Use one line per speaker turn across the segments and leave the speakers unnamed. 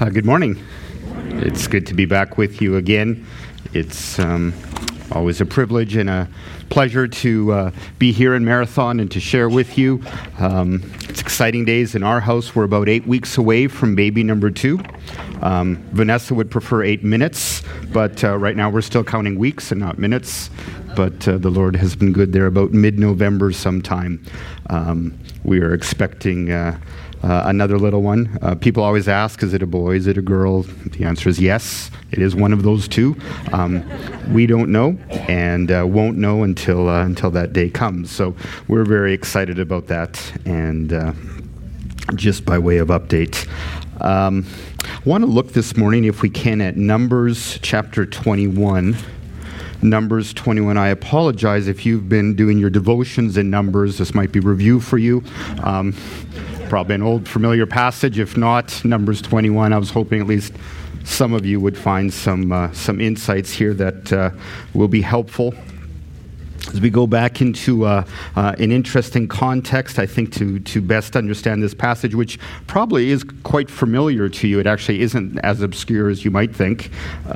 Good morning. It's good to be back with you again. It's always a privilege and a pleasure to be here in Marathon and to share with you. It's exciting days in our house. We're about 8 weeks away from baby number 2. Vanessa would prefer 8 minutes, but right now we're still counting weeks and not minutes. But the Lord has been good there about mid-November sometime. We are expecting another little one. People always ask, is it a boy, is it a girl? The answer is yes. It is one of those two. We don't know and won't know until that day comes. So we're very excited about that. And just by way of update, I want to look this morning, if we can, at Numbers chapter 21. Numbers 21. I apologize if you've been doing your devotions in Numbers. This might be review for you. Probably an old familiar passage. If not, Numbers 21. I was hoping at least some of you would find some insights here that will be helpful. As we go back into an interesting context, I think to best understand this passage, which probably is quite familiar to you. It actually isn't as obscure as you might think.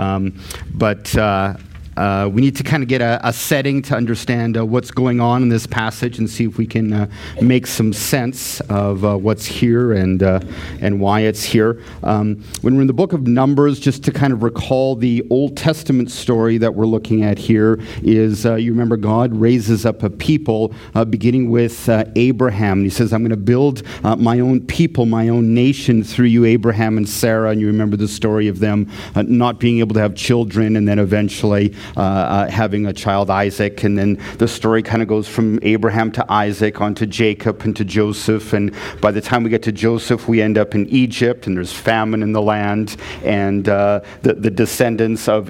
But we need to kind of get a setting to understand what's going on in this passage and see if we can make some sense of what's here and why it's here. When we're in the book of Numbers, just to kind of recall the Old Testament story that we're looking at here is, you remember God raises up a people beginning with Abraham. And he says, I'm going to build my own people, my own nation through you, Abraham and Sarah. And you remember the story of them not being able to have children and then eventually having a child, Isaac, and then the story kind of goes from Abraham to Isaac onto Jacob and to Joseph, and by the time we get to Joseph, we end up in Egypt, and there's famine in the land, and the descendants of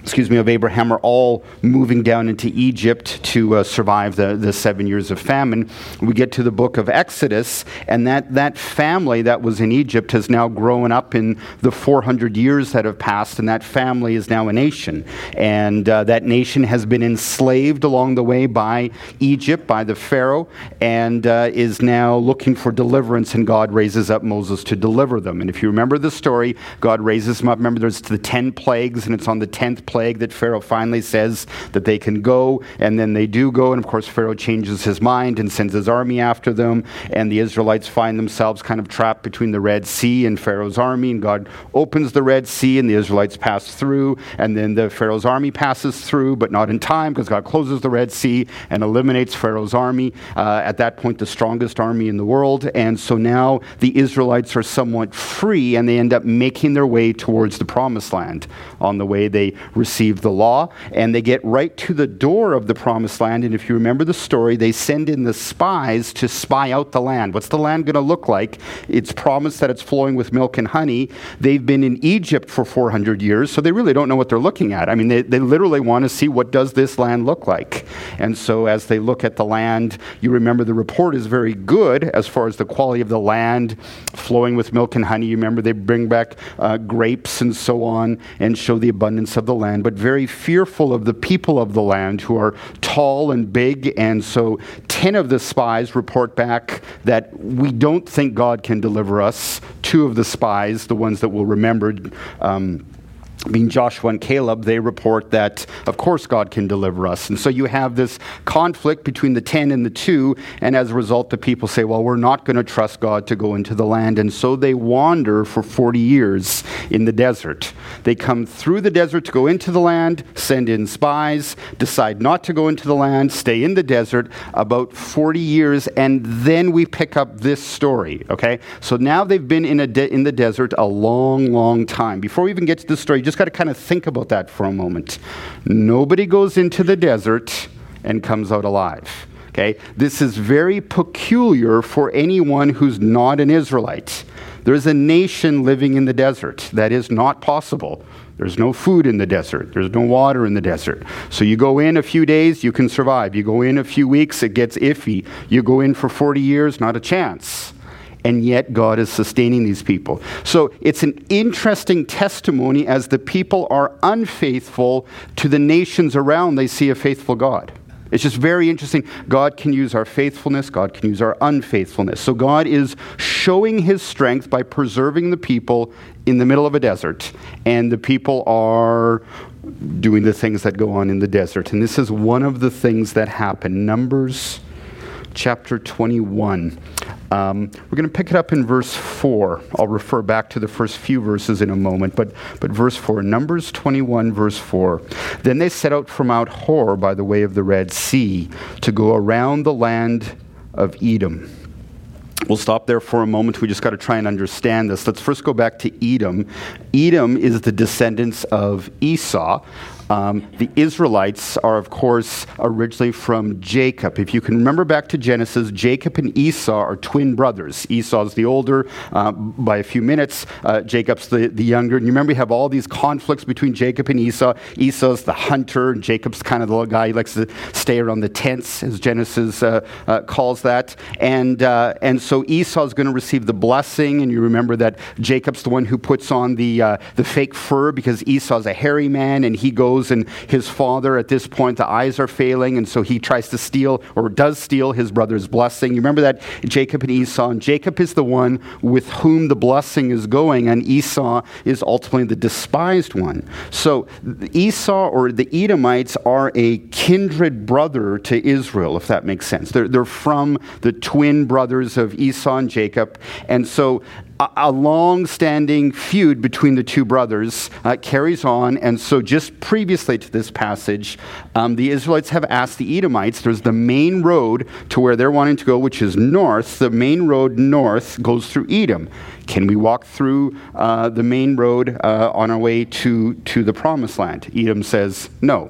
Abraham are all moving down into Egypt to survive the 7 years of famine. We get to the book of Exodus, and that family that was in Egypt has now grown up in the 400 years that have passed, and that family is now a nation. And that nation has been enslaved along the way by Egypt, by the Pharaoh, and is now looking for deliverance, and God raises up Moses to deliver them. And if you remember the story, God raises them up. Remember, there's the 10 plagues, and it's on the 10th plague that Pharaoh finally says that they can go, and then they do go, and of course Pharaoh changes his mind and sends his army after them, and the Israelites find themselves kind of trapped between the Red Sea and Pharaoh's army, and God opens the Red Sea, and the Israelites pass through, and then the Pharaoh's army passes through, but not in time, because God closes the Red Sea and eliminates Pharaoh's army, at that point the strongest army in the world. And so now the Israelites are somewhat free, and they end up making their way towards the Promised Land. On the way, they receive the law, and they get right to the door of the Promised Land. And if you remember the story, they send in the spies to spy out the land. What's the land going to look like? It's promised that it's flowing with milk and honey. They've been in Egypt for 400 years, so they really don't know what they're looking at. I mean, they literally want to see, what does this land look like? And so as they look at the land, you remember the report is very good as far as the quality of the land flowing with milk and honey. You remember they bring back grapes and so on and show the abundance of the land, but very fearful of the people of the land who are tall and big. And so 10 of the spies report back that we don't think God can deliver us. 2 of the spies, the ones that will remember, being Joshua and Caleb, they report that, of course, God can deliver us. And so you have this conflict between the 10 and the 2, and as a result, the people say, well, we're not going to trust God to go into the land. And so they wander for 40 years in the desert. They come through the desert to go into the land, send in spies, decide not to go into the land, stay in the desert about 40 years, and then we pick up this story, okay? So now they've been in the desert a long, long time. Before we even get to the story, just got to kind of think about that for a moment. Nobody goes into the desert and comes out alive. Okay? This is very peculiar for anyone who's not an Israelite. There's a nation living in the desert. That is not possible. There's no food in the desert. There's no water in the desert. So you go in a few days, you can survive. You go in a few weeks, it gets iffy. You go in for 40 years, not a chance. And yet God is sustaining these people. So it's an interesting testimony as the people are unfaithful to the nations around. They see a faithful God. It's just very interesting. God can use our faithfulness. God can use our unfaithfulness. So God is showing his strength by preserving the people in the middle of a desert. And the people are doing the things that go on in the desert. And this is one of the things that happen. Numbers chapter 21. We're going to pick it up in verse 4. I'll refer back to the first few verses in a moment, but verse 4, Numbers 21, verse 4. Then they set out from Mount Hor by the way of the Red Sea to go around the land of Edom. We'll stop there for a moment. We just got to try and understand this. Let's first go back to Edom. Edom is the descendants of Esau. The Israelites are, of course, originally from Jacob. If you can remember back to Genesis, Jacob and Esau are twin brothers. Esau's the older by a few minutes. Jacob's the younger. And you remember you have all these conflicts between Jacob and Esau. Esau's the hunter, and Jacob's kind of the little guy. He likes to stay around the tents, as Genesis calls that. And so Esau's going to receive the blessing. And you remember that Jacob's the one who puts on the fake fur because Esau's a hairy man, and he goes, and his father, at this point, the eyes are failing, and so he tries to steal, or does steal, his brother's blessing. You remember that Jacob and Esau, and Jacob is the one with whom the blessing is going, and Esau is ultimately the despised one. So Esau, or the Edomites, are a kindred brother to Israel, if that makes sense. They're from the twin brothers of Esau and Jacob, and so a long-standing feud between the two brothers carries on, and so just previously to this passage, the Israelites have asked the Edomites, there's the main road to where they're wanting to go, which is north. The main road north goes through Edom. Can we walk through the main road on our way to the promised land? Edom says no.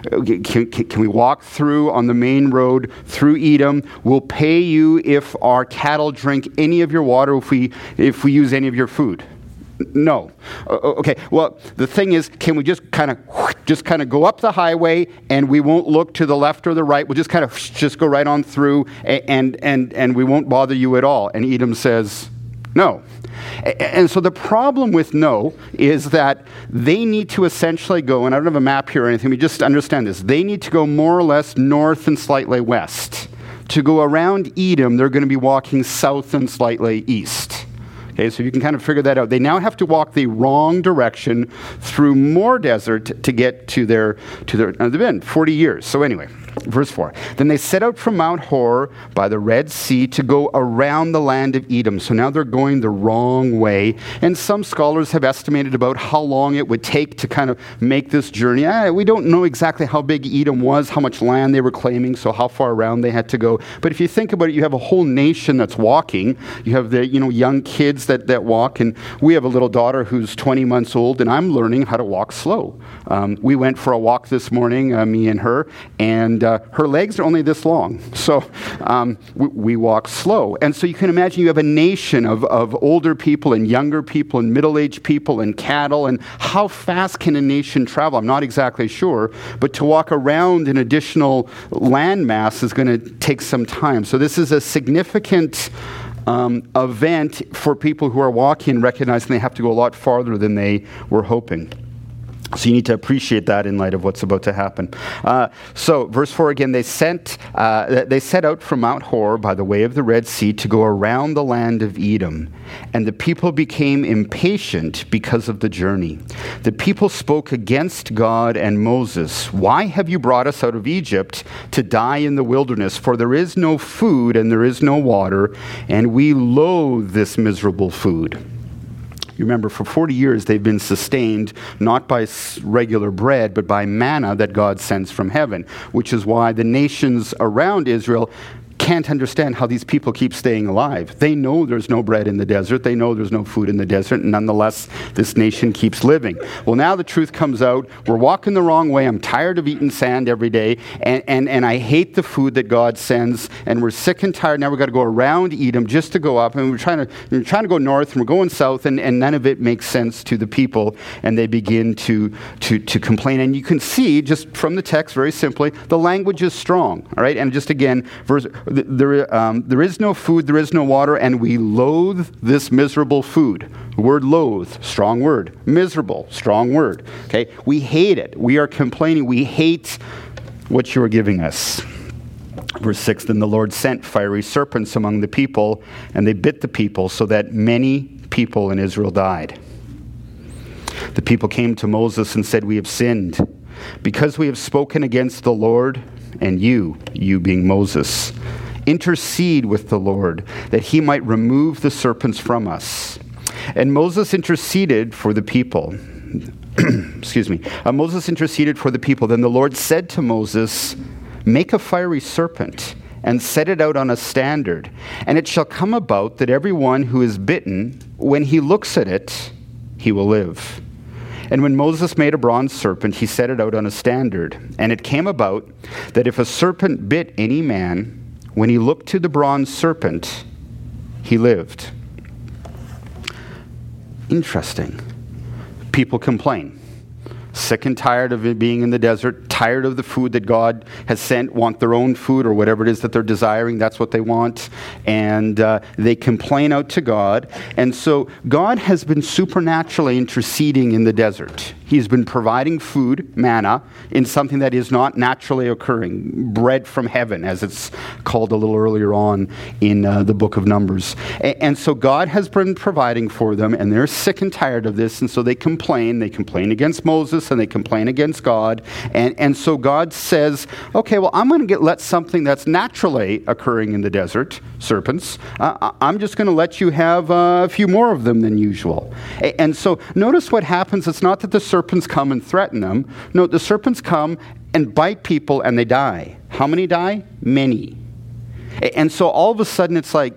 Can we walk through on the main road through Edom? We'll pay you if our cattle drink any of your water, if we use any of your food. No. Okay, well, the thing is, can we just kind of go up the highway, and we won't look to the left or the right? We'll just go right on through, and we won't bother you at all. And Edom says no. And so the problem with no is that they need to essentially go, and I don't have a map here or anything, we just understand this. They need to go more or less north and slightly west. To go around Edom, they're going to be walking south and slightly east. Okay, so you can kind of figure that out. They now have to walk the wrong direction through more desert to get to their they've been 40 years. So anyway, verse 4. Then they set out from Mount Hor by the Red Sea to go around the land of Edom. So now they're going the wrong way. And some scholars have estimated about how long it would take to kind of make this journey. We don't know exactly how big Edom was, how much land they were claiming, so how far around they had to go. But if you think about it, you have a whole nation that's walking. You have the young kids that walk, and we have a little daughter who's 20 months old, and I'm learning how to walk slow. We went for a walk this morning, me and her, and her legs are only this long. So we walk slow. And so you can imagine you have a nation of older people and younger people and middle-aged people and cattle, and how fast can a nation travel? I'm not exactly sure, but to walk around an additional landmass is going to take some time. So this is a significant event for people who are walking, recognizing they have to go a lot farther than they were hoping. So you need to appreciate that in light of what's about to happen. So verse 4 again, they set out from Mount Hor by the way of the Red Sea to go around the land of Edom. And the people became impatient because of the journey. The people spoke against God and Moses. Why have you brought us out of Egypt to die in the wilderness? For there is no food and there is no water, and we loathe this miserable food. You remember, for 40 years they've been sustained not by regular bread, but by manna that God sends from heaven, which is why the nations around Israel can't understand how these people keep staying alive. They know there's no bread in the desert. They know there's no food in the desert. And nonetheless, this nation keeps living. Well, now the truth comes out. We're walking the wrong way. I'm tired of eating sand every day. And I hate the food that God sends. And we're sick and tired. Now we've got to go around Edom just to go up. And we're trying to go north, and we're going south. And none of it makes sense to the people. And they begin to complain. And you can see, just from the text, very simply, the language is strong. All right? And just again, there is no food, there is no water, and we loathe this miserable food. The word loathe, strong word. Miserable, strong word. Okay? We hate it. We are complaining. We hate what you are giving us. Verse 6, then the Lord sent fiery serpents among the people, and they bit the people, so that many people in Israel died. The people came to Moses and said, we have sinned, because we have spoken against the Lord, and you being Moses, intercede with the Lord, that he might remove the serpents from us. And Moses interceded for the people. Excuse me. Moses interceded for the people. Then the Lord said to Moses, make a fiery serpent and set it out on a standard. And it shall come about that everyone who is bitten, when he looks at it, he will live. And when Moses made a bronze serpent, he set it out on a standard. And it came about that if a serpent bit any man, when he looked to the bronze serpent, he lived. Interesting. People complain. Sick and tired of it being in the desert, tired of the food that God has sent, want their own food or whatever it is that they're desiring. That's what they want. And they complain out to God. And so God has been supernaturally interceding in the desert. He's been providing food, manna, in something that is not naturally occurring. Bread from heaven, as it's called a little earlier on in the book of Numbers. And so God has been providing for them, and they're sick and tired of this. And so they complain. They complain against Moses, and they complain against God. And so God says, okay, well, I'm going to let something that's naturally occurring in the desert, serpents, I'm just going to let you have a few more of them than usual. And so notice what happens. It's not that the serpents come and threaten them. No, the serpents come and bite people and they die. How many die? Many. And so all of a sudden it's like,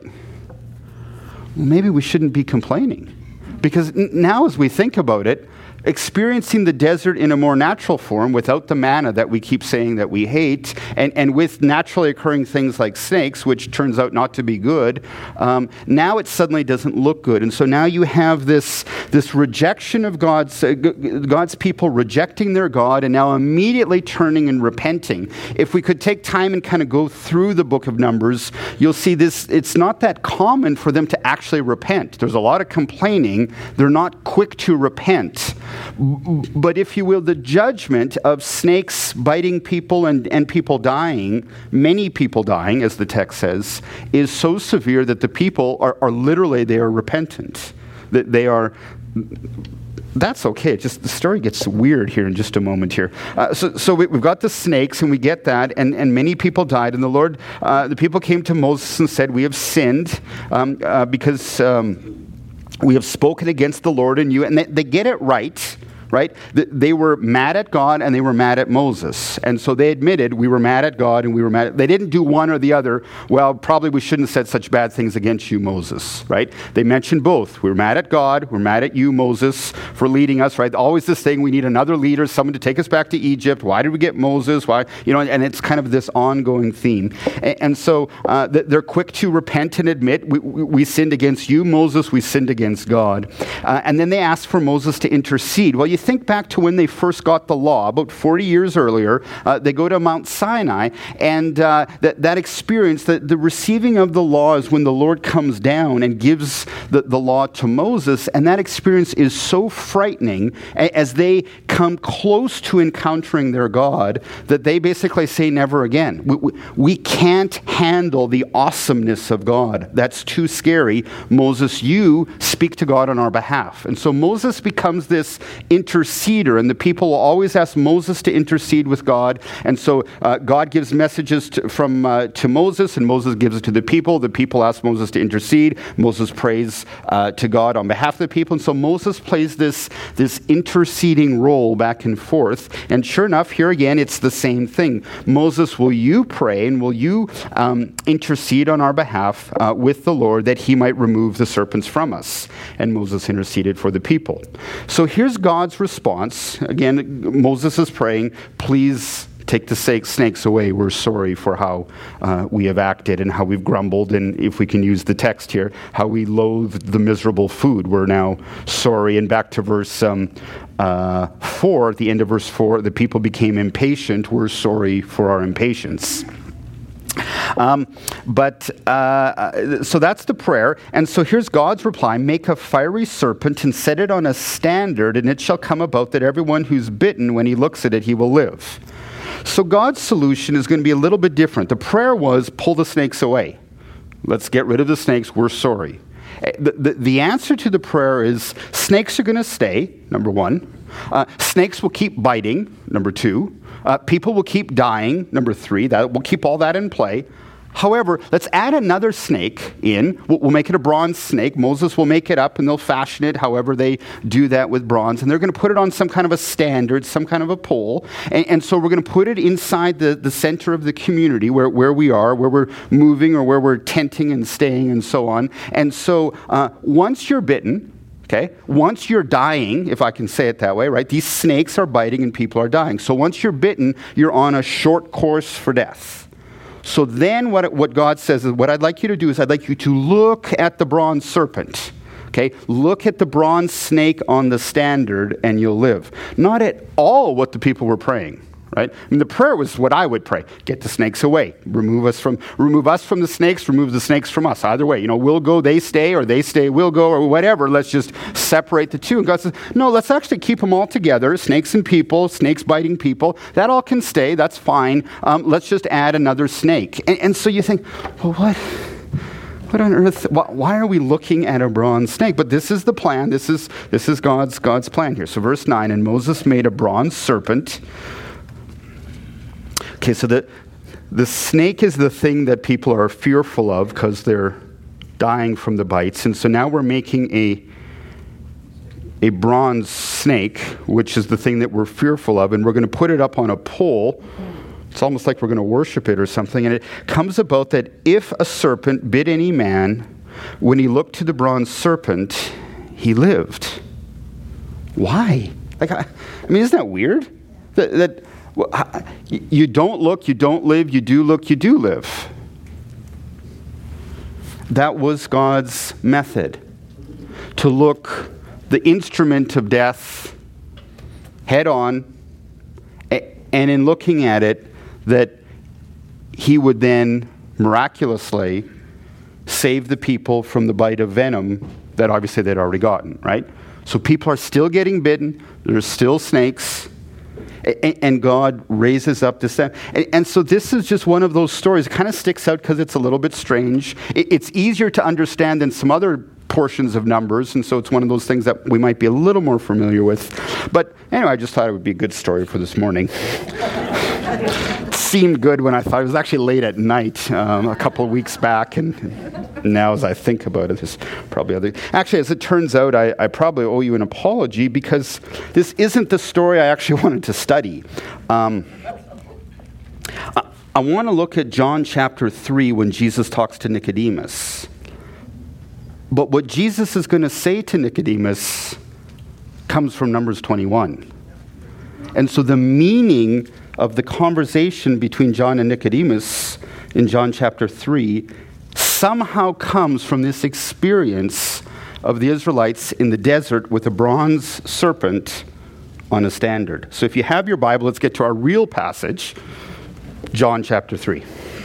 well, maybe we shouldn't be complaining. Because now as we think about it, experiencing the desert in a more natural form without the manna that we keep saying that we hate, and with naturally occurring things like snakes, which turns out not to be good, now it suddenly doesn't look good. And so now you have this rejection of God's people rejecting their God, and now immediately turning and repenting. If we could take time and kind of go through the book of Numbers, you'll see this. It's not that common for them to actually repent. There's a lot of complaining. They're not quick to repent. But if you will, the judgment of snakes biting people and people dying, many people dying, as the text says, is so severe that the people are literally, they are repentant. That they are... That's okay. Just the story gets weird here in just a moment here. So we've got the snakes, and we get that, and many people died. And the Lord, the people came to Moses and said, we have sinned because we have spoken against the Lord and you. And they get it right. Right? They were mad at God and they were mad at Moses. And so they admitted, we were mad at God and we were mad at... They didn't do one or the other. Well, probably we shouldn't have said such bad things against you, Moses. Right? They mentioned both. We're mad at God. We're mad at you, Moses, for leading us. Right? Always this thing, we need another leader, someone to take us back to Egypt. Why did we get Moses? Why? And it's kind of this ongoing theme. And so they're quick to repent and admit, we sinned against you, Moses. We sinned against God. And then they asked for Moses to intercede. Well, you think back to when they first got the law, about 40 years earlier. They go to Mount Sinai, and that experience, the receiving of the law is when the Lord comes down and gives the law to Moses, and that experience is so frightening as they come close to encountering their God that they basically say never again. We can't handle the awesomeness of God. That's too scary. Moses, you speak to God on our behalf. And so Moses becomes this interceder, and the people will always ask Moses to intercede with God. And so God gives messages to Moses, and Moses gives it to the people. The people ask Moses to intercede. Moses prays to God on behalf of the people. And so Moses plays this interceding role back and forth. And sure enough, here again, it's the same thing. Moses, will you pray and will you intercede on our behalf with the Lord that he might remove the serpents from us? And Moses interceded for the people. So here's God's response. Again, Moses is praying, please take the snakes away. We're sorry for how we have acted and how we've grumbled, and if we can use the text here, how we loathed the miserable food. We're now sorry. And back to verse 4, at the end of verse 4, the people became impatient. We're sorry for our impatience. So that's the prayer. And so here's God's reply. Make a fiery serpent and set it on a standard, and it shall come about that everyone who's bitten, when he looks at it, he will live. So God's solution is going to be a little bit different. The prayer was, pull the snakes away. Let's get rid of the snakes. We're sorry. The answer to the prayer is snakes are going to stay, number one. Snakes will keep biting, number two. People will keep dying, number three. We'll keep all that in play. However, let's add another snake in. We'll make it a bronze snake. Moses will make it up and they'll fashion it however they do that with bronze. And they're going to put it on some kind of a standard, some kind of a pole. And so we're going to put it inside the center of the community where we are, where we're moving or where we're tenting and staying and so on. And so once you're bitten, okay, once you're dying, if I can say it that way, right? These snakes are biting and people are dying. So once you're bitten, you're on a short course for death. So then what God says is, what I'd like you to do is I'd like you to look at the bronze serpent. Okay? Look at the bronze snake on the standard and you'll live. Not at all what the people were praying. Right? I mean, the prayer was what I would pray. Get the snakes away. Remove us from the snakes, remove the snakes from us. Either way, we'll go, they stay, or they stay, we'll go, or whatever. Let's just separate the two. And God says, no, let's actually keep them all together. Snakes and people, snakes biting people. That all can stay. That's fine. Let's just add another snake. And so you think, well, what on earth? Why are we looking at a bronze snake? But this is the plan. This is God's plan here. So verse 9, and Moses made a bronze serpent. Okay, so the snake is the thing that people are fearful of because they're dying from the bites. And so now we're making a bronze snake, which is the thing that we're fearful of, and we're going to put it up on a pole. It's almost like we're going to worship it or something. And it comes about that if a serpent bit any man, when he looked to the bronze serpent, he lived. Why? I mean, isn't that weird? That you don't look, you don't live. You do look, you do live. That was God's method. To look the instrument of death head on, and in looking at it, that he would then miraculously save the people from the bite of venom that obviously they'd already gotten, right? So people are still getting bitten. There's still snakes. And God raises up this. And so this is just one of those stories. It kind of sticks out because it's a little bit strange. It's easier to understand than some other portions of Numbers, and so it's one of those things that we might be a little more familiar with. But anyway, I just thought it would be a good story for this morning. It seemed good when I thought. It was actually late at night a couple of weeks back, and now as I think about it, there's probably other... Actually, as it turns out, I probably owe you an apology because this isn't the story I actually wanted to study. I want to look at John chapter 3 when Jesus talks to Nicodemus. But what Jesus is going to say to Nicodemus comes from Numbers 21. And so the meaning of the conversation between John and Nicodemus in John chapter 3 somehow comes from this experience of the Israelites in the desert with a bronze serpent on a standard. So if you have your Bible, let's get to our real passage, John chapter 3.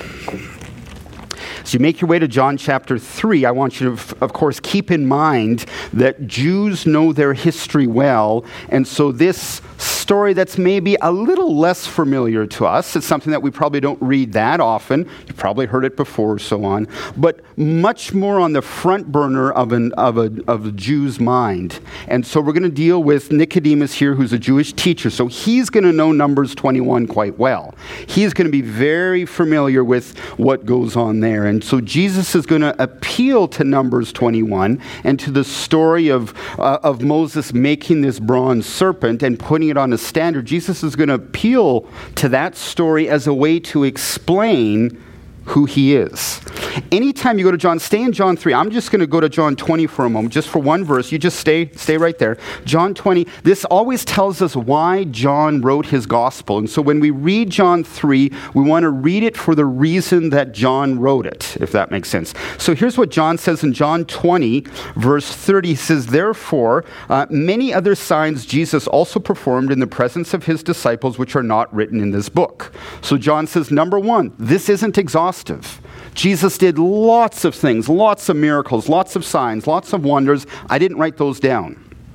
So you make your way to John chapter 3. I want you to, of course, keep in mind that Jews know their history well. And so this story that's maybe a little less familiar to us, it's something that we probably don't read that often. You've probably heard it before, so on. But much more on the front burner of a Jew's mind. And so we're going to deal with Nicodemus here, who's a Jewish teacher. So he's going to know Numbers 21 quite well. He's going to be very familiar with what goes on there. And so Jesus is going to appeal to Numbers 21 and to the story of Moses making this bronze serpent and putting it on a standard. Jesus is going to appeal to that story as a way to explain who he is. Anytime you go to John, stay in John 3. I'm just going to go to John 20 for a moment, just for one verse. You just stay right there. John 20, this always tells us why John wrote his gospel. And so when we read John 3, we want to read it for the reason that John wrote it, if that makes sense. So here's what John says in John 20, verse 30. He says, therefore, many other signs Jesus also performed in the presence of his disciples, which are not written in this book. So John says, number one, this isn't exhaustive. Jesus did lots of things, lots of miracles, lots of signs, lots of wonders. I didn't write those down.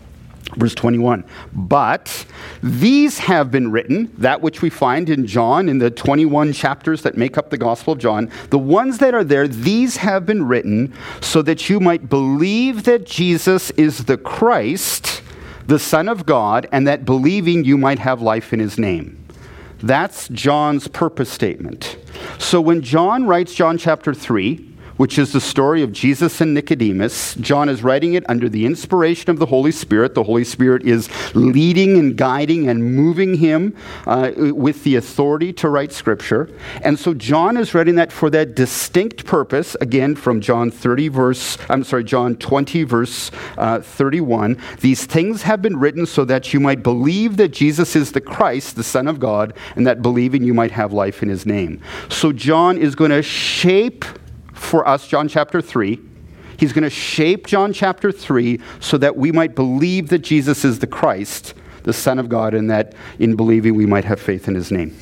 Verse 21, but these have been written, that which we find in John, in the 21 chapters that make up the Gospel of John, the ones that are there, these have been written so that you might believe that Jesus is the Christ, the Son of God, and that believing you might have life in his name. That's John's purpose statement. So when John writes John chapter 3, which is the story of Jesus and Nicodemus, John is writing it under the inspiration of the Holy Spirit. The Holy Spirit is leading and guiding and moving him with the authority to write Scripture. And so John is writing that for that distinct purpose, again from John 20, verse 31. These things have been written so that you might believe that Jesus is the Christ, the Son of God, and that believing you might have life in his name. So John is going to shape for us John chapter 3. He's going to shape John chapter 3 so that we might believe that Jesus is the Christ, the Son of God, and that in believing we might have faith in his name.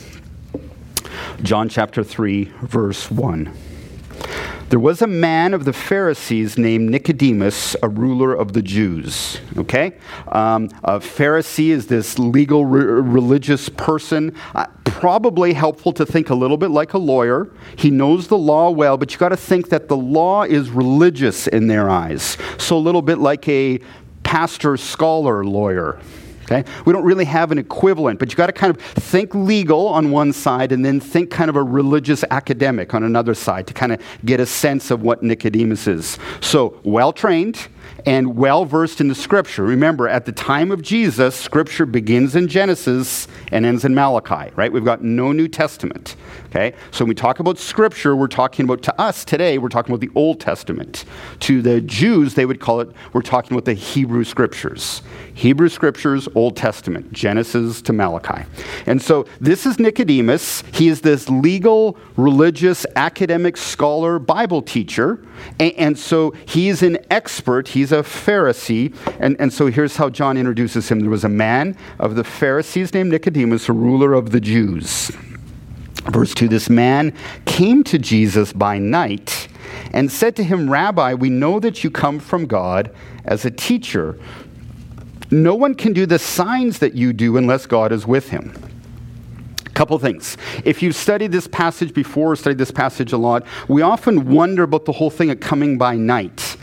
John chapter 3, verse 1. There was a man of the Pharisees named Nicodemus, a ruler of the Jews. Okay? A Pharisee is this legal religious person. Probably helpful to think a little bit like a lawyer. He knows the law well, but you got to think that the law is religious in their eyes. So a little bit like a pastor-scholar lawyer. Okay? We don't really have an equivalent, but you got to kind of think legal on one side and then think kind of a religious academic on another side to kind of get a sense of what Nicodemus is. So well-trained and well-versed in the Scripture. Remember, at the time of Jesus, Scripture begins in Genesis and ends in Malachi, right? We've got no New Testament, okay? So when we talk about Scripture, we're talking about, to us today, we're talking about the Old Testament. To the Jews, they would call it, we're talking about the Hebrew Scriptures. Hebrew Scriptures, Old Testament, Genesis to Malachi. And so this is Nicodemus. He is this legal, religious, academic, scholar, Bible teacher. And so he's an expert. He's a Pharisee. And so here's how John introduces him. There was a man of the Pharisees named Nicodemus, a ruler of the Jews. Verse 2, this man came to Jesus by night and said to him, Rabbi, we know that you come from God as a teacher. No one can do the signs that you do unless God is with him. Couple things. If you've studied this passage before or studied this passage a lot, we often wonder about the whole thing of coming by night.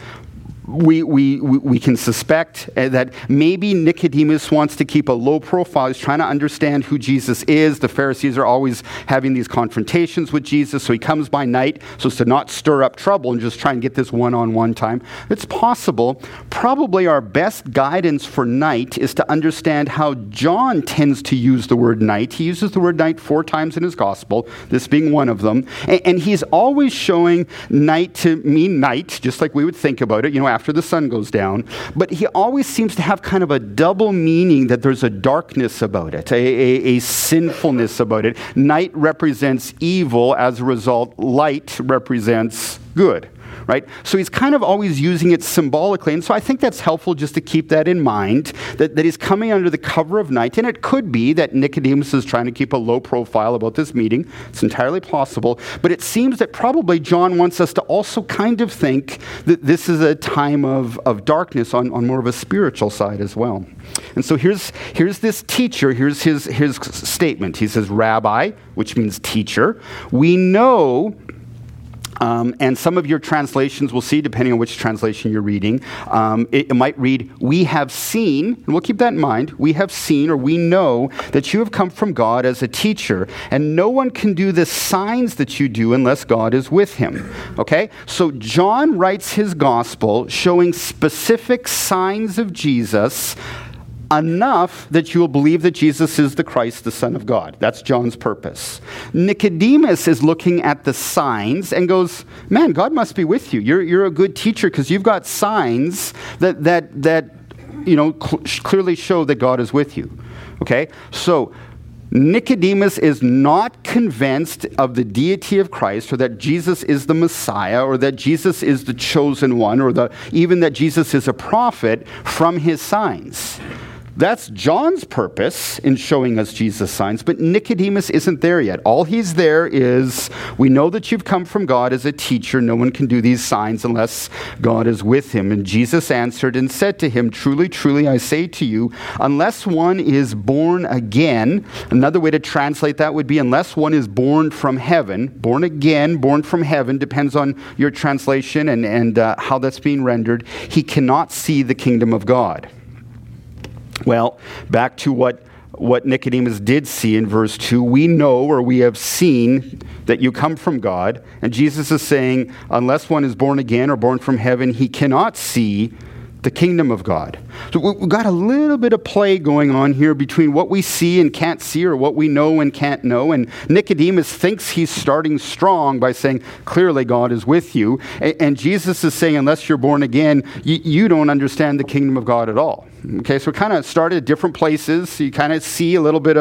We can suspect that maybe Nicodemus wants to keep a low profile. He's trying to understand who Jesus is. The Pharisees are always having these confrontations with Jesus, so he comes by night so as to not stir up trouble and just try and get this one-on-one time. It's possible. Probably our best guidance for night is to understand how John tends to use the word night. He uses the word night 4 times in his gospel, this being one of them. And he's always showing night to mean night, just like we would think about it, after the sun goes down. But he always seems to have kind of a double meaning, that there's a darkness about it, a sinfulness about it. Night represents evil. As a result, light represents good. Right? So he's kind of always using it symbolically. And so I think that's helpful just to keep that in mind, that he's coming under the cover of night. And it could be that Nicodemus is trying to keep a low profile about this meeting. It's entirely possible. But it seems that probably John wants us to also kind of think that this is a time of darkness on more of a spiritual side as well. And so here's this teacher. Here's his statement. He says, Rabbi, which means teacher. We know... and some of your translations will see, depending on which translation you're reading, it might read, we have seen, and we'll keep that in mind, we have seen, or we know that you have come from God as a teacher, and no one can do the signs that you do unless God is with him. Okay? So John writes his gospel showing specific signs of Jesus, enough that you will believe that Jesus is the Christ, the Son of God. That's John's purpose. Nicodemus is looking at the signs and goes, man, God must be with you. You're a good teacher because you've got signs that clearly show that God is with you. Okay? So Nicodemus is not convinced of the deity of Christ, or that Jesus is the Messiah, or that Jesus is the chosen one, or even that Jesus is a prophet from his signs. That's John's purpose in showing us Jesus' signs, but Nicodemus isn't there yet. All he's there is, we know that you've come from God as a teacher. No one can do these signs unless God is with him. And Jesus answered and said to him, truly, truly, I say to you, unless one is born again, another way to translate that would be unless one is born from heaven, born again, born from heaven, depends on your translation and how that's being rendered, he cannot see the kingdom of God. Well, back to what Nicodemus did see in verse 2, we know or we have seen that you come from God. And Jesus is saying, unless one is born again or born from heaven, he cannot see the kingdom of God. So we've got a little bit of play going on here between what we see and can't see or what we know and can't know. And Nicodemus thinks he's starting strong by saying, clearly God is with you. And Jesus is saying, unless you're born again, you don't understand the kingdom of God at all. Okay, so we kind of started at different places. You kind of see a little bit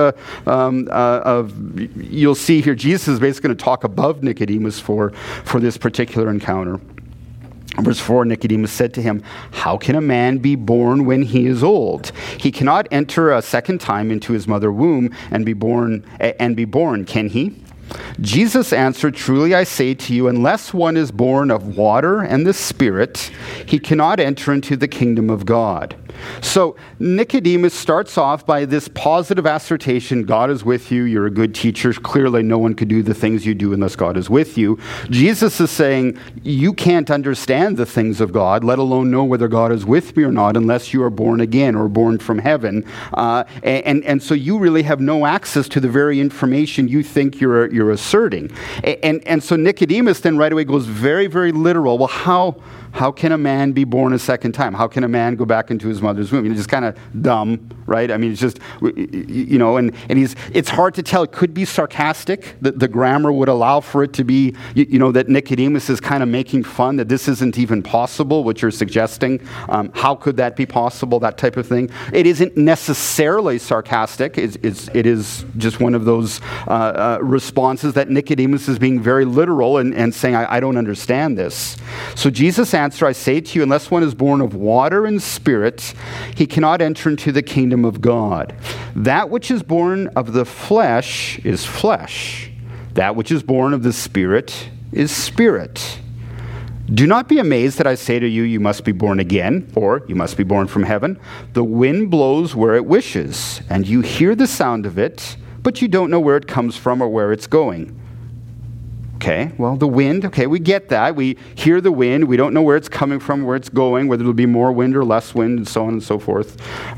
of you'll see here, Jesus is basically going to talk above Nicodemus for this particular encounter. Verse 4, Nicodemus said to him, how can a man be born when he is old? He cannot enter a second time into his mother's womb and be born, can he? Jesus answered, truly I say to you, unless one is born of water and the Spirit, he cannot enter into the kingdom of God. So Nicodemus starts off by this positive assertion, God is with you, you're a good teacher, clearly no one could do the things you do unless God is with you. Jesus is saying, you can't understand the things of God, let alone know whether God is with me or not, unless you are born again or born from heaven. And so you really have no access to the very information you think you're asserting. And so Nicodemus then right away goes very, very literal. Well, how can a man be born a second time? How can a man go back into his mother's womb? It's just kind of dumb, right? I mean, it's just, and it's hard to tell. It could be sarcastic. The grammar would allow for it to be, that Nicodemus is kind of making fun, that this isn't even possible, what you're suggesting. How could that be possible, that type of thing? It isn't necessarily sarcastic. It is just one of those responses that Nicodemus is being very literal and saying, I don't understand this. So Jesus answer, I say to you, unless one is born of water and Spirit, he cannot enter into the kingdom of God. That which is born of the flesh is flesh. That which is born of the Spirit is spirit. Do not be amazed that I say to you, you must be born again, or you must be born from heaven. The wind blows where it wishes, and you hear the sound of it, but you don't know where it comes from or where it's going. Okay, well, the wind, okay, we get that. We hear the wind. We don't know where it's coming from, where it's going, whether it'll be more wind or less wind, and so on and so forth.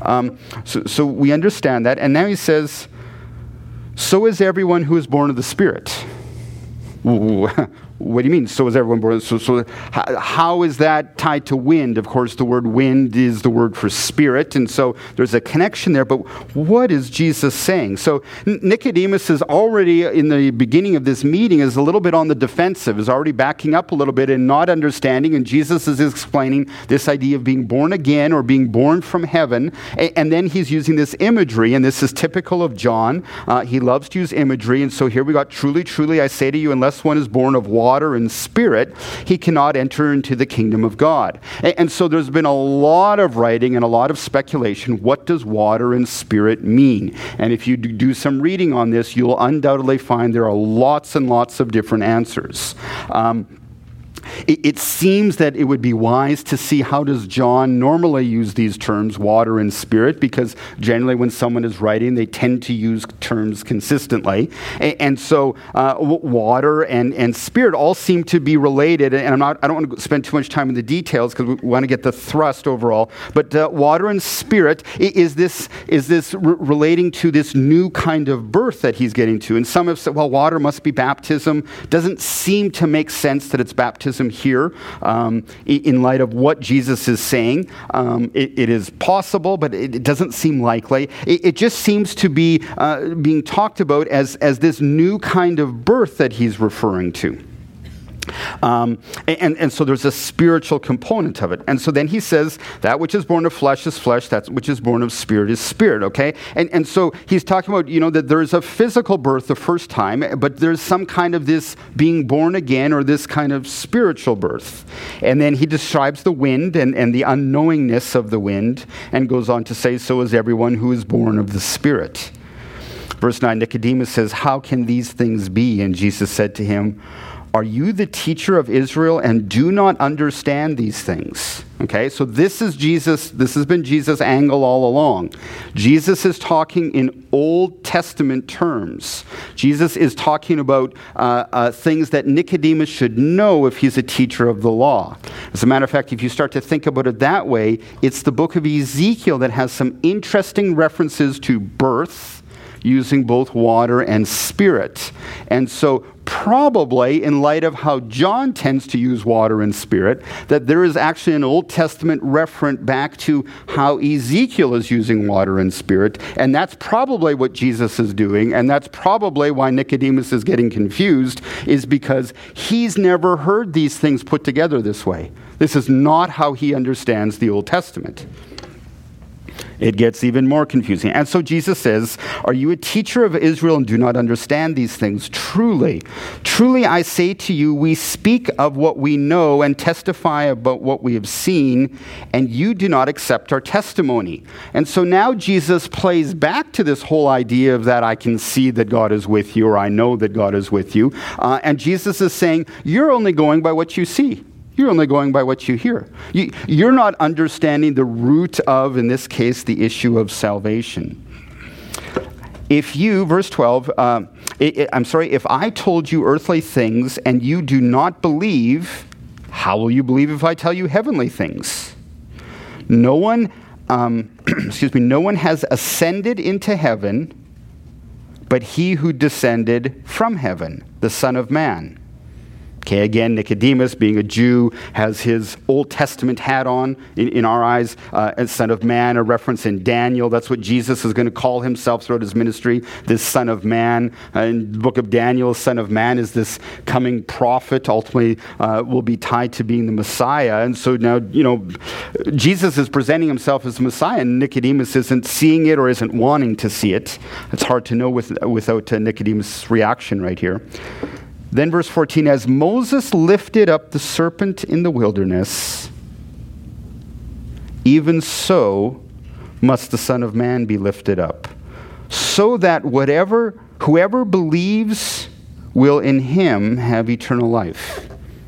So we understand that. And now he says, so is everyone who is born of the Spirit. What do you mean? So is everyone born? So how is that tied to wind? Of course, the word wind is the word for spirit, and so there's a connection there. But what is Jesus saying? So Nicodemus is already, in the beginning of this meeting, is a little bit on the defensive, is already backing up a little bit and not understanding, and Jesus is explaining this idea of being born again or being born from heaven, and then he's using this imagery, and this is typical of John. He loves to use imagery, and so here we got, truly, truly, I say to you, unless one is born of water and Spirit, he cannot enter into the kingdom of God. And so there's been a lot of writing and a lot of speculation. What does water and Spirit mean? And if you do some reading on this, you'll undoubtedly find there are lots and lots of different answers. It seems that it would be wise to see how does John normally use these terms, water and spirit, because generally when someone is writing, they tend to use terms consistently. And so water and spirit all seem to be related. And I don't want to spend too much time in the details because we want to get the thrust overall. But water and spirit, is this relating to this new kind of birth that he's getting to? And some have said, well, water must be baptism. Doesn't seem to make sense that it's baptism here in light of what Jesus is saying. It is possible, but it doesn't seem likely. It just seems to be being talked about as this new kind of birth that he's referring to. And so there's a spiritual component of it. And so then he says, that which is born of flesh is flesh, that which is born of spirit is spirit, okay? And so he's talking about, that there's a physical birth the first time, but there's some kind of this being born again or this kind of spiritual birth. And then he describes the wind and the unknowingness of the wind and goes on to say, so is everyone who is born of the Spirit. Verse 9, Nicodemus says, how can these things be? And Jesus said to him, are you the teacher of Israel and do not understand these things? Okay, so this is Jesus. This has been Jesus' angle all along. Jesus is talking in Old Testament terms. Jesus is talking about things that Nicodemus should know if he's a teacher of the law. As a matter of fact, if you start to think about it that way, it's the book of Ezekiel that has some interesting references to birth, using both water and spirit. And so probably in light of how John tends to use water and spirit, that there is actually an Old Testament referent back to how Ezekiel is using water and spirit. And that's probably what Jesus is doing. And that's probably why Nicodemus is getting confused, is because he's never heard these things put together this way. This is not how he understands the Old Testament. It gets even more confusing. And so Jesus says, are you a teacher of Israel and do not understand these things? Truly, truly I say to you, we speak of what we know and testify about what we have seen, and you do not accept our testimony. And so now Jesus plays back to this whole idea of that I can see that God is with you, or I know that God is with you. And Jesus is saying, you're only going by what you see. You're only going by what you hear. You're not understanding the root of, in this case, the issue of salvation. If you, verse 12, if I told you earthly things and you do not believe, how will you believe if I tell you heavenly things? No one has ascended into heaven, but he who descended from heaven, the Son of Man. Okay, again, Nicodemus, being a Jew, has his Old Testament hat on, in our eyes, as Son of Man, a reference in Daniel. That's what Jesus is going to call himself throughout his ministry, this Son of Man. In the book of Daniel, Son of Man is this coming prophet, ultimately will be tied to being the Messiah. And so now, Jesus is presenting himself as the Messiah, and Nicodemus isn't seeing it or isn't wanting to see it. It's hard to know without Nicodemus' reaction right here. Then verse 14, as Moses lifted up the serpent in the wilderness, even so must the Son of Man be lifted up, so that whoever believes will in him have eternal life.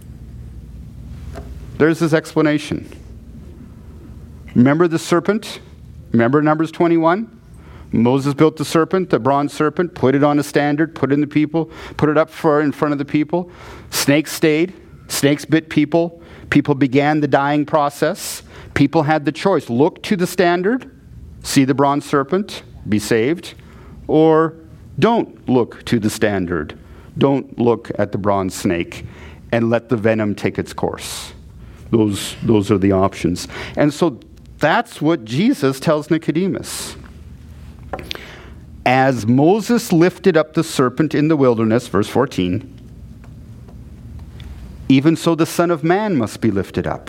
There's his explanation. Remember the serpent? Remember Numbers 21? Moses built the serpent, the bronze serpent, put it on a standard, put it up in front of the people. Snakes stayed. Snakes bit people. People began the dying process. People had the choice. Look to the standard, see the bronze serpent, be saved, or don't look to the standard. Don't look at the bronze snake and let the venom take its course. Those are the options. And so that's what Jesus tells Nicodemus. As Moses lifted up the serpent in the wilderness, verse 14, even so the Son of Man must be lifted up.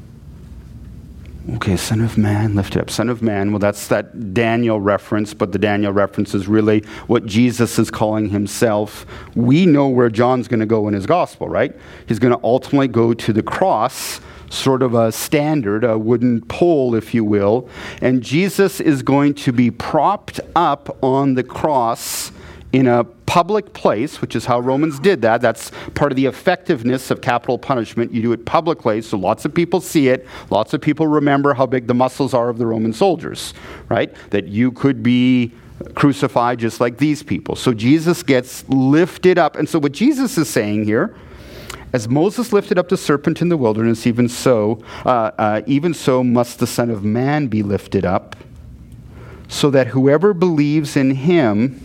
Okay, Son of Man, lifted up. Son of Man, well, that's that Daniel reference, but the Daniel reference is really what Jesus is calling himself. We know where John's going to go in his gospel, right? He's going to ultimately go to the cross, sort of a standard, a wooden pole, if you will, and Jesus is going to be propped up on the cross in a public place, which is how Romans did that. That's part of the effectiveness of capital punishment. You do it publicly, so lots of people see it. Lots of people remember how big the muscles are of the Roman soldiers, right? That you could be crucified just like these people. So Jesus gets lifted up. And so what Jesus is saying here, as Moses lifted up the serpent in the wilderness, even so must the Son of Man be lifted up, so that whoever believes in him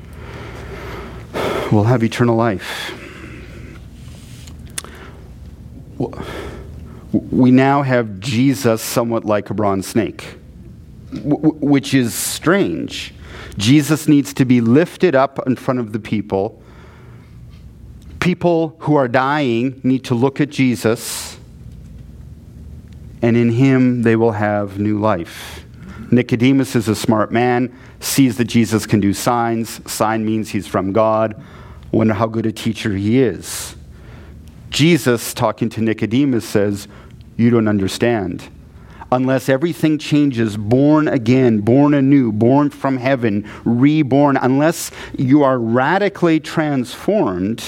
will have eternal life. We now have Jesus somewhat like a bronze snake, which is strange. Jesus needs to be lifted up in front of the people, People who are dying need to look at Jesus, and in him they will have new life. Nicodemus is a smart man, sees that Jesus can do signs. Sign means he's from God. Wonder how good a teacher he is. Jesus, talking to Nicodemus, says, you don't understand. Unless everything changes, born again, born anew, born from heaven, reborn, unless you are radically transformed,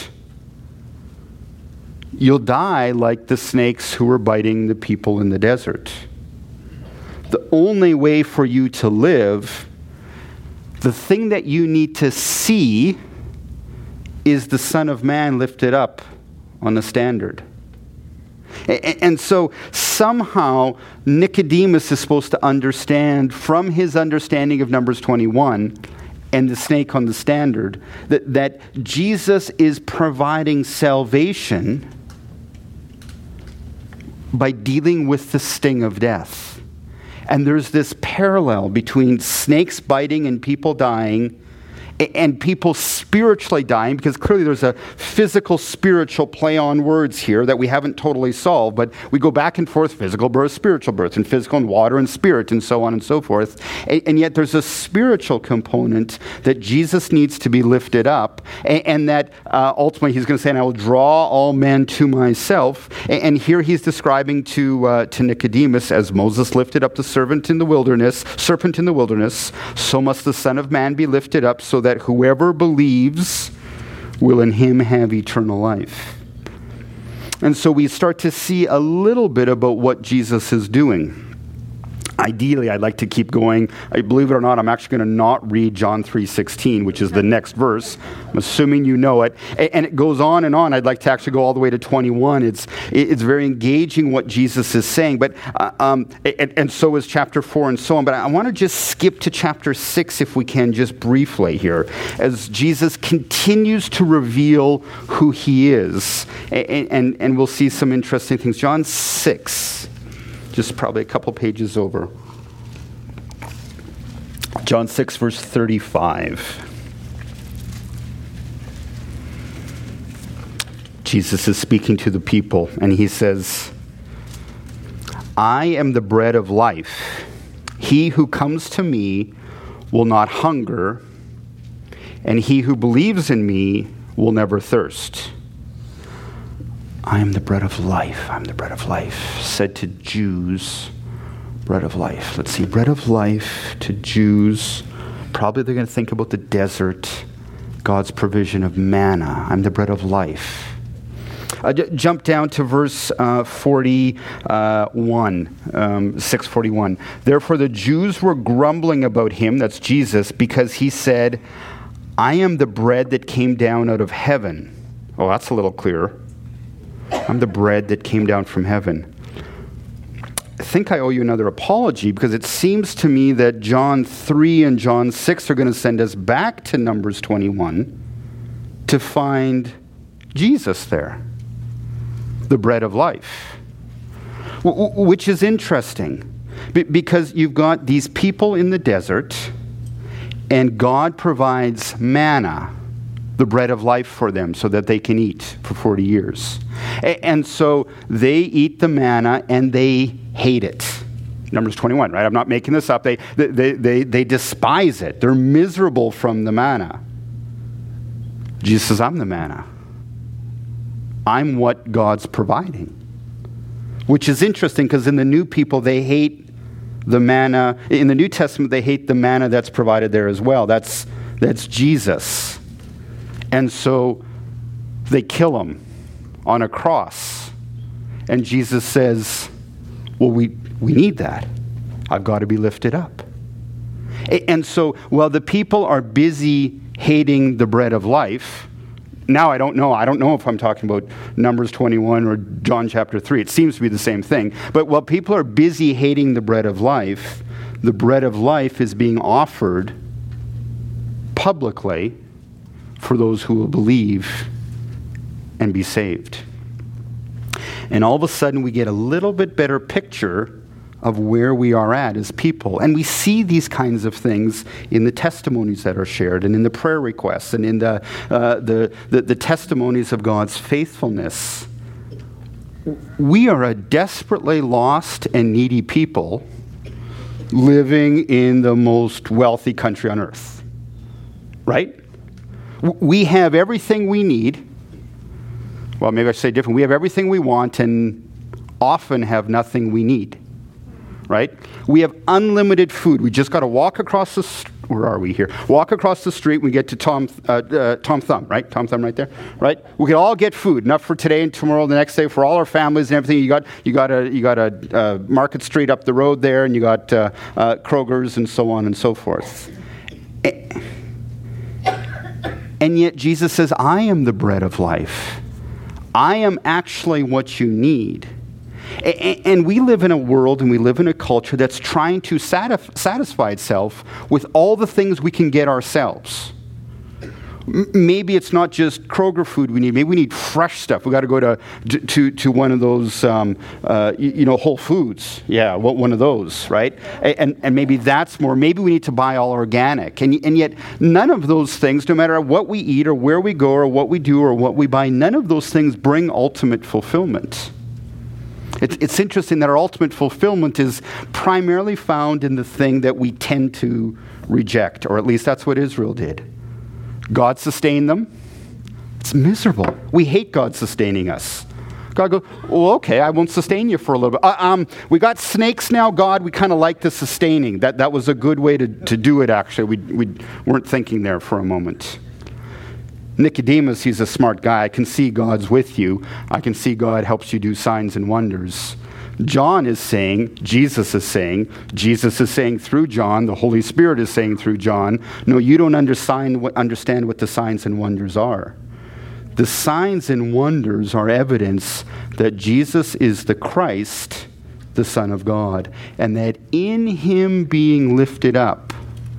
you'll die like the snakes who were biting the people in the desert. The only way for you to live, the thing that you need to see, is the Son of Man lifted up on the standard. And so somehow Nicodemus is supposed to understand from his understanding of Numbers 21 and the snake on the standard that Jesus is providing salvation by dealing with the sting of death. And there's this parallel between snakes biting and people dying, and people spiritually dying, because clearly there's a physical, spiritual play on words here that we haven't totally solved, but we go back and forth, physical birth, spiritual birth, and physical and water and spirit, and so on and so forth. And yet there's a spiritual component that Jesus needs to be lifted up, and that ultimately he's going to say, and I will draw all men to myself. And here he's describing to Nicodemus, as Moses lifted up the serpent in the wilderness, so must the Son of Man be lifted up, so that whoever believes will in him have eternal life. And so we start to see a little bit about what Jesus is doing. Ideally, I'd like to keep going. Believe it or not, I'm actually going to not read John 3:16, which is the next verse. I'm assuming you know it. And it goes on and on. I'd like to actually go all the way to 21. It's very engaging what Jesus is saying. But and so is chapter 4 and so on. But I want to just skip to chapter 6 if we can, just briefly here, as Jesus continues to reveal who he is. And we'll see some interesting things. John 6. Just probably a couple pages over. John 6, verse 35. Jesus is speaking to the people, and he says, I am the bread of life. He who comes to me will not hunger, and he who believes in me will never thirst. I am the bread of life. I'm the bread of life. Said to Jews, bread of life. Let's see, bread of life to Jews. Probably they're going to think about the desert, God's provision of manna. I'm the bread of life. Jump down to verse 41, 641. Therefore the Jews were grumbling about him, that's Jesus, because he said, I am the bread that came down out of heaven. Oh, that's a little clearer. I'm the bread that came down from heaven. I think I owe you another apology, because it seems to me that John 3 and John 6 are going to send us back to Numbers 21 to find Jesus there, the bread of life, which is interesting, because you've got these people in the desert, and God provides manna, the bread of life, for them so that they can eat for 40 years. And so they eat the manna and they hate it. Numbers 21, right? I'm not making this up. They despise it. They're miserable from the manna. Jesus says, I'm the manna. I'm what God's providing. Which is interesting, because in the new people, they hate the manna. In the New Testament, they hate the manna that's provided there as well. That's Jesus. And so they kill him on a cross. And Jesus says, well, we need that. I've got to be lifted up. And so while the people are busy hating the bread of life, now I don't know if I'm talking about Numbers 21 or John chapter 3. It seems to be the same thing. But while people are busy hating the bread of life is being offered publicly for those who will believe and be saved. And all of a sudden we get a little bit better picture
of where we are at as people. And we see these kinds of things in the testimonies that are shared and in the prayer requests and in the testimonies of God's faithfulness. We are a desperately lost and needy people living in the most wealthy country on earth, right? We have everything we need. Well, maybe I should say different. We have everything we want and often have nothing we need, right? We have unlimited food. We just got to walk across the where are we here? Walk across the street. We get to Tom Thumb, right? Tom Thumb right there, right? We can all get food, enough for today and tomorrow, the next day, for all our families and everything. You got a Market Street up the road there, and you got Kroger's and so on and so forth. And yet Jesus says, I am the bread of life. I am actually what you need. And we live in a world and we live in a culture that's trying to satisfy itself with all the things we can get ourselves. Maybe it's not just Kroger food we need. Maybe we need fresh stuff. We got to go to one of those, Whole Foods. Yeah, one of those, right? And maybe that's more. Maybe we need to buy all organic. And yet none of those things, no matter what we eat or where we go or what we do or what we buy, none of those things bring ultimate fulfillment. It's interesting that our ultimate fulfillment is primarily found in the thing that we tend to reject, or at least that's what Israel did. God sustained them. It's miserable. We hate God sustaining us. God goes, well, okay, I won't sustain you for a little bit. We got snakes now, God. We kind of like the sustaining. That was a good way to do it, actually. We weren't thinking there for a moment. Nicodemus, he's a smart guy. I can see God's with you. I can see God helps you do signs and wonders. John is saying, Jesus is saying through John, the Holy Spirit is saying through John, no, you don't understand what the signs and wonders are. The signs and wonders are evidence that Jesus is the Christ, the Son of God, and that in him being lifted up,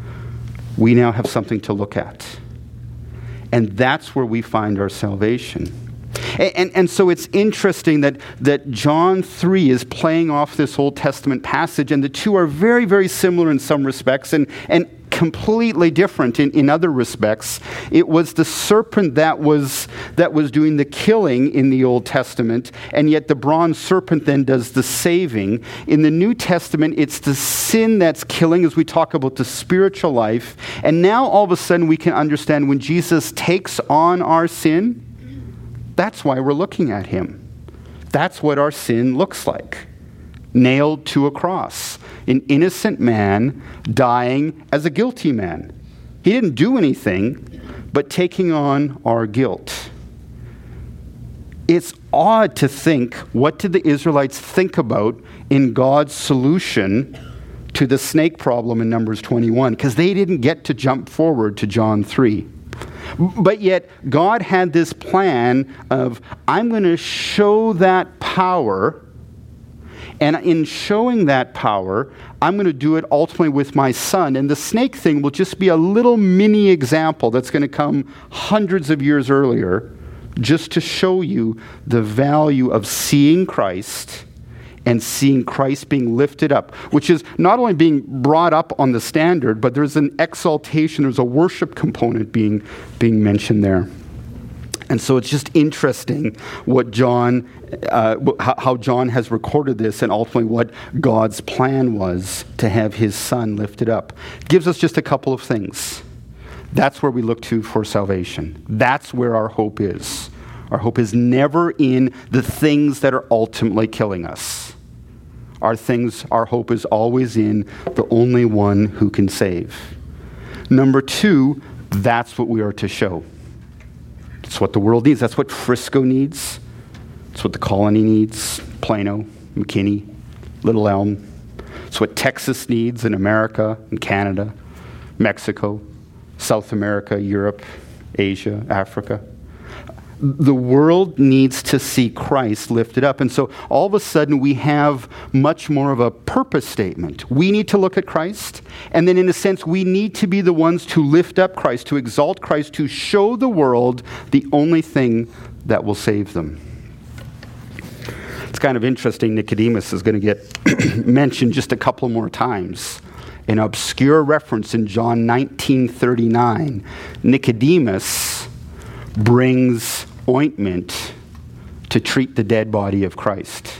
we now have something to look at. And that's where we find our salvation. And so it's interesting that John 3 is playing off this Old Testament passage, and the two are very, very similar in some respects and completely different in other respects. It was the serpent that was doing the killing in the Old Testament, and yet the bronze serpent then does the saving. In the New Testament, it's the sin that's killing as we talk about the spiritual life. And now all of a sudden we can understand when Jesus takes on our sin, that's why we're looking at him. That's what our sin looks like. Nailed to a cross. An innocent man dying as a guilty man. He didn't do anything, but taking on our guilt. It's odd to think, what did the Israelites think about in God's solution to the snake problem in Numbers 21? Because they didn't get to jump forward to John 3. But yet, God had this plan of, I'm going to show that power, and in showing that power, I'm going to do it ultimately with my son. And the snake thing will just be a little mini example that's going to come hundreds of years earlier, just to show you the value of seeing Christ and seeing Christ being lifted up, which is not only being brought up on the standard, but there's an exaltation, there's a worship component being mentioned there. And so it's just interesting what John, how John has recorded this, and ultimately what God's plan was to have his son lifted up. Gives us just a couple of things. That's where we look to for salvation. That's where our hope is. Our hope is never in the things that are ultimately killing us. Our hope is always in the only one who can save. Number two, that's what we are to show. It's what the world needs. That's what Frisco needs. It's what the Colony needs. Plano, McKinney, Little Elm. It's what Texas needs in America and Canada, Mexico, South America, Europe, Asia, Africa. The world needs to see Christ lifted up. And so all of a sudden we have much more of a purpose statement. We need to look at Christ. And then in a sense, we need to be the ones to lift up Christ, to exalt Christ, to show the world the only thing that will save them. It's kind of interesting. Nicodemus is going to get mentioned just a couple more times. An obscure reference in John 19:39. Nicodemus brings ointment to treat the dead body of Christ.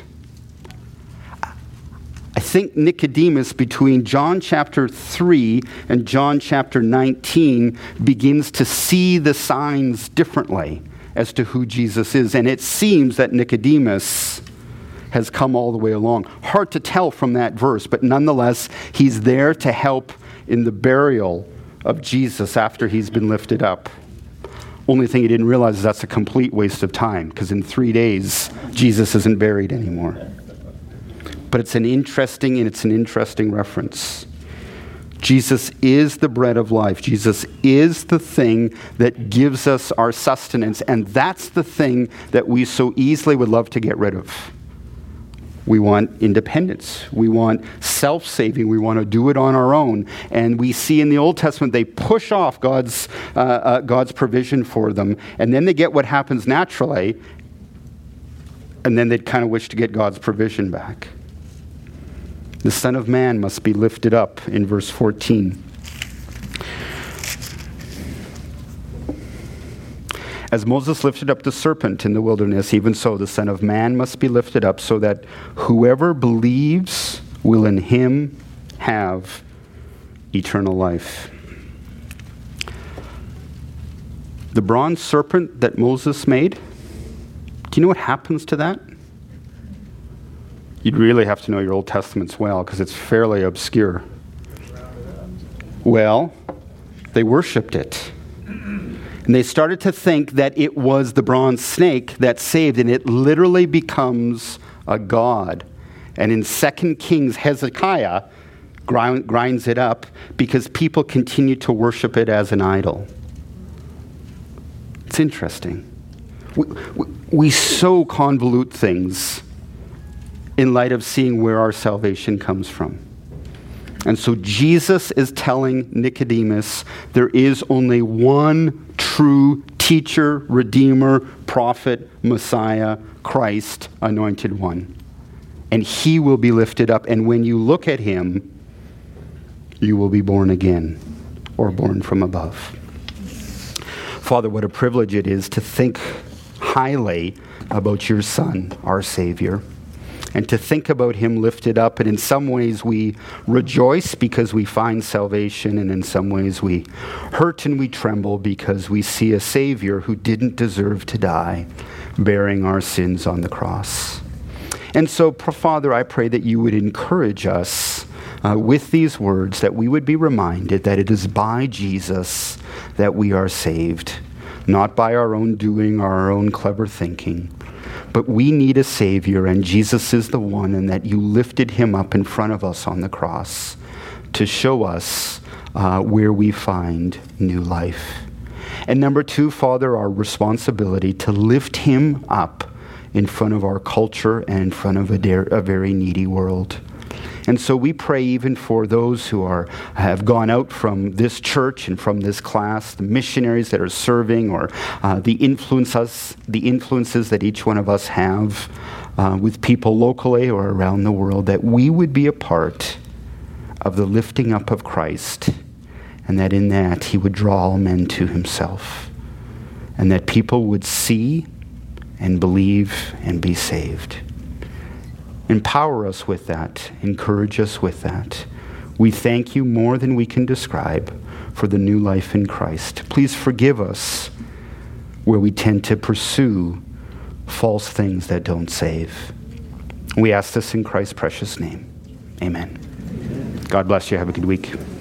I think Nicodemus, between John chapter 3 and John chapter 19, begins to see the signs differently as to who Jesus is. And it seems that Nicodemus has come all the way along. Hard to tell from that verse, but nonetheless, he's there to help in the burial of Jesus after he's been lifted up. Only thing he didn't realize is that's a complete waste of time, because in 3 days, Jesus isn't buried anymore. But it's an interesting reference. Jesus is the bread of life. Jesus is the thing that gives us our sustenance, and that's the thing that we so easily would love to get rid of. We want independence. We want self-saving. We want to do it on our own. And we see in the Old Testament, they push off God's provision for them, and then they get what happens naturally, and then they kind of wish to get God's provision back. The Son of Man must be lifted up in verse 14. As Moses lifted up the serpent in the wilderness, even so the Son of Man must be lifted up, so that whoever believes will in him have eternal life. The bronze serpent that Moses made, do you know what happens to that? You'd really have to know your Old Testaments well, because it's fairly obscure. Well, they worshipped it. And they started to think that it was the bronze snake that saved, and it literally becomes a god. And in 2 Kings, Hezekiah grinds it up because people continue to worship it as an idol. It's interesting. We so convolute things in light of seeing where our salvation comes from. And so Jesus is telling Nicodemus there is only one true teacher, redeemer, prophet, Messiah, Christ, anointed one. And he will be lifted up. And when you look at him, you will be born again, or born from above. Father, what a privilege it is to think highly about your Son, our Savior, and to think about him lifted up. And in some ways we rejoice because we find salvation, and in some ways we hurt and we tremble because we see a Savior who didn't deserve to die, bearing our sins on the cross. And so, Father, I pray that you would encourage us with these words, that we would be reminded that it is by Jesus that we are saved, not by our own doing or our own clever thinking. But we need a Savior, and Jesus is the one, and that you lifted him up in front of us on the cross to show us where we find new life. And number two, Father, our responsibility to lift him up in front of our culture and in front of a very needy world. And so we pray even for those who have gone out from this church and from this class, the missionaries that are serving, or the influences that each one of us have with people locally or around the world, that we would be a part of the lifting up of Christ, and that in that he would draw all men to himself, and that people would see and believe and be saved. Empower us with that. Encourage us with that. We thank you more than we can describe for the new life in Christ. Please forgive us where we tend to pursue false things that don't save. We ask this in Christ's precious name. Amen. God bless you. Have a good week.